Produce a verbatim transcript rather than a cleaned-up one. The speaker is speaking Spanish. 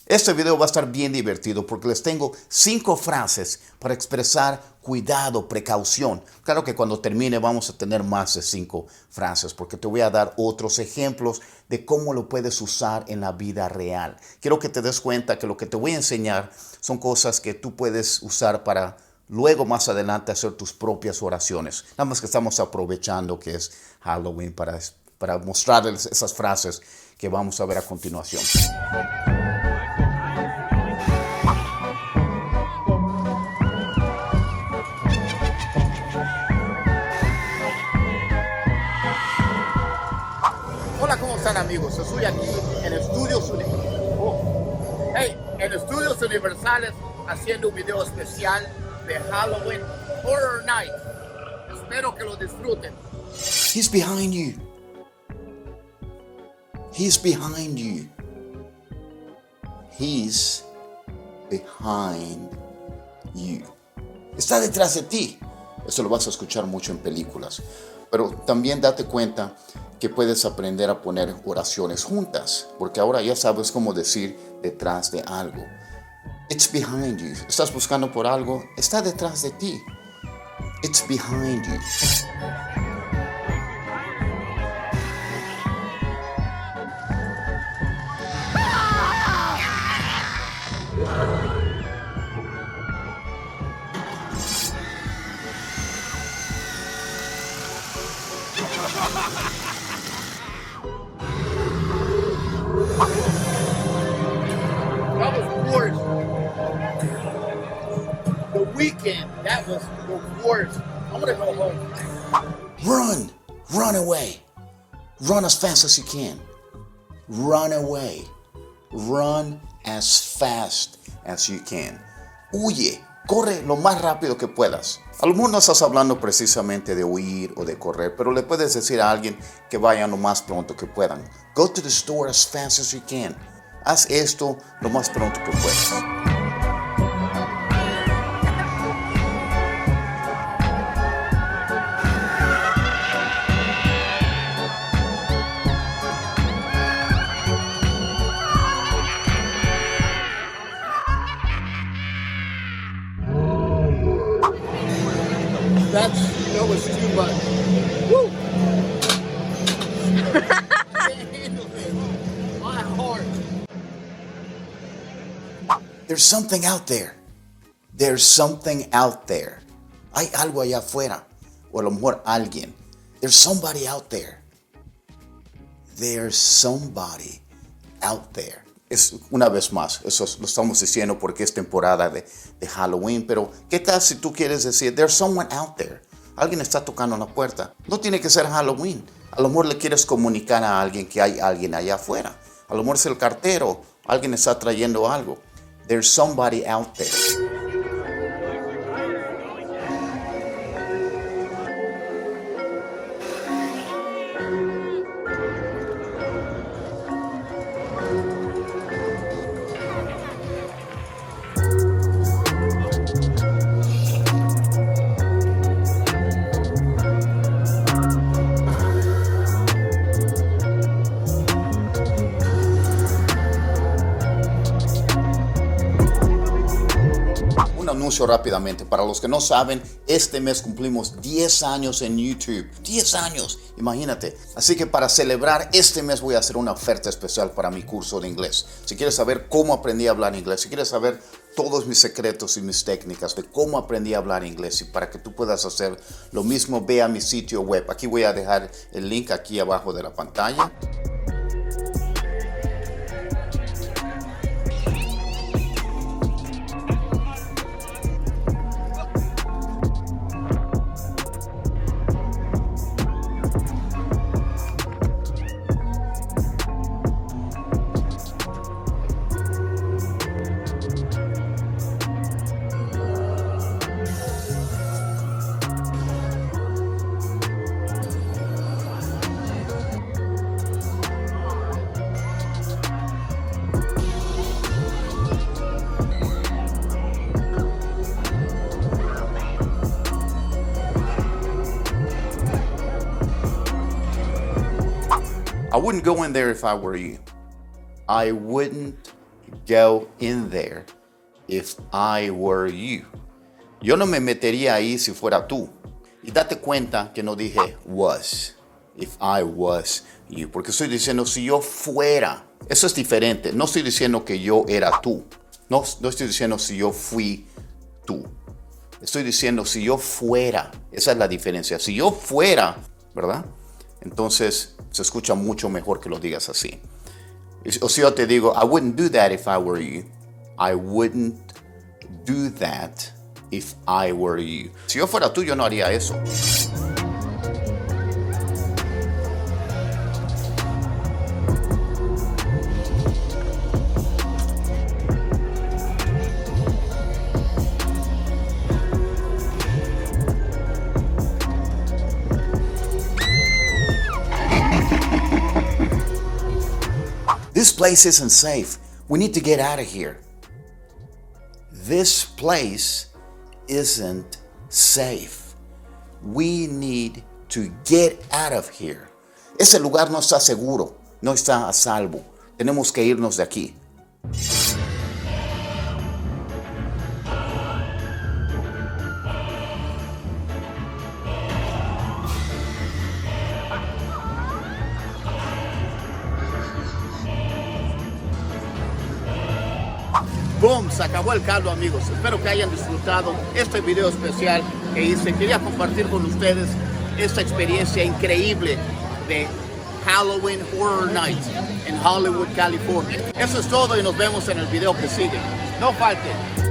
Este video va a estar bien divertido porque les tengo cinco frases para expresar cuidado, precaución. Claro que cuando termine vamos a tener más de cinco frases porque te voy a dar otros ejemplos de cómo lo puedes usar en la vida real. Quiero que te des cuenta que lo que te voy a enseñar son cosas que tú puedes usar para luego más adelante hacer tus propias oraciones. Nada más que estamos aprovechando que es Halloween para, para mostrarles esas frases que vamos a ver a continuación. Hola, ¿cómo están, amigos? Estoy aquí en Estudios Universales. Oh. Hey, en Estudios Universales haciendo un video especial de Halloween Horror Night. Espero que lo disfruten. He's behind you. He's behind you. He's behind you. Está detrás de ti. Eso lo vas a escuchar mucho en películas. Pero también date cuenta que puedes aprender a poner oraciones juntas, porque ahora ya sabes cómo decir detrás de algo. It's behind you. Estás buscando por algo, está detrás de ti. It's behind you. That was worse. The weekend, that was the worst. I'm gonna go home. Run, run away. Run as fast as you can. Run away. Run as fast as you can. Huye, corre lo más rápido que puedas. A lo mejor no estás hablando precisamente de huir o de correr, pero le puedes decir a alguien que vaya lo más pronto que puedan. Go to the store as fast as you can. Haz esto lo más pronto que puedas. That's, that was too much. Woo! Can't handle this. My heart. There's something out there. There's something out there. Hay algo allá afuera. O a lo mejor alguien. There's somebody out there. There's somebody out there. Es una vez más, eso lo estamos diciendo porque es temporada de, de Halloween, pero ¿qué tal si tú quieres decir, there's someone out there? Alguien está tocando la puerta. No tiene que ser Halloween. A lo mejor le quieres comunicar a alguien que hay alguien allá afuera. A lo mejor es el cartero. Alguien está trayendo algo. There's somebody out there. Anuncio rápidamente. Para los que no saben, este mes cumplimos diez años en YouTube. diez años, imagínate. Así que para celebrar este mes voy a hacer una oferta especial para mi curso de inglés. Si quieres saber cómo aprendí a hablar inglés, si quieres saber todos mis secretos y mis técnicas de cómo aprendí a hablar inglés y para que tú puedas hacer lo mismo, ve a mi sitio web. Aquí voy a dejar el link aquí abajo de la pantalla. I wouldn't go in there if I were you. I wouldn't go in there if I were you. Yo no me metería ahí si fuera tú. Y date cuenta que no dije was, if I was you. Porque estoy diciendo si yo fuera. Eso es diferente. No estoy diciendo que yo era tú. No, no estoy diciendo si yo fui tú. Estoy diciendo si yo fuera. Esa es la diferencia. Si yo fuera, ¿verdad? Entonces se escucha mucho mejor que lo digas así. O si yo te digo, I wouldn't do that if I were you. I wouldn't do that if I were you. Si yo fuera tú, yo no haría eso. This place isn't safe. We need to get out of here. This place isn't safe. We need to get out of here. Ese lugar no está seguro, no está a salvo. Tenemos que irnos de aquí. Boom, se acabó el caldo, amigos. Espero que hayan disfrutado este video especial que hice. Quería compartir con ustedes esta experiencia increíble de Halloween Horror Nights en Hollywood, California. Eso es todo y nos vemos en el video que sigue. No falten.